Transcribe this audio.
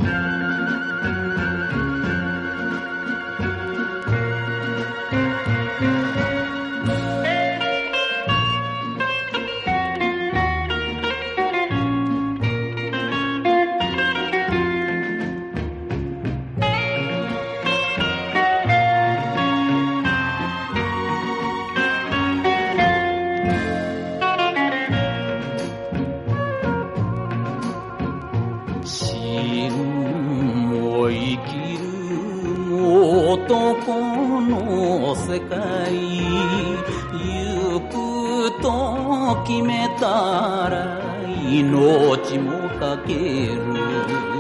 男の世界行くと決めたら命もかける